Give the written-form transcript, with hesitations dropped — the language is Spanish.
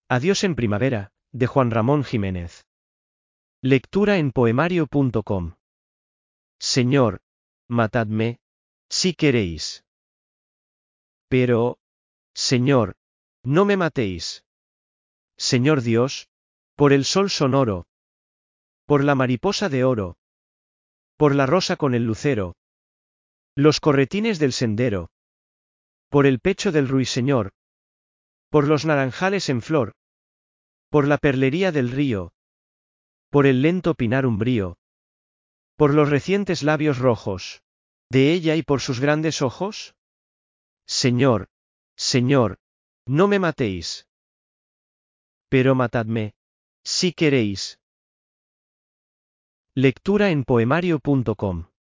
Adiós en primavera, de Juan Ramón Jiménez. Lectura en poemario.com. Señor, matadme, si queréis. Pero, Señor, no me matéis. Señor Dios, por el sol sonoro, por la mariposa de oro, por la rosa con el lucero, los corretines del sendero, por el pecho del ruiseñor, por los naranjales en flor, por la perlería del río, por el lento pinar umbrío, por los recientes labios rojos, de ella y por sus grandes ojos. Señor, Señor, no me matéis. Pero matadme, si queréis. Lectura en poemario.com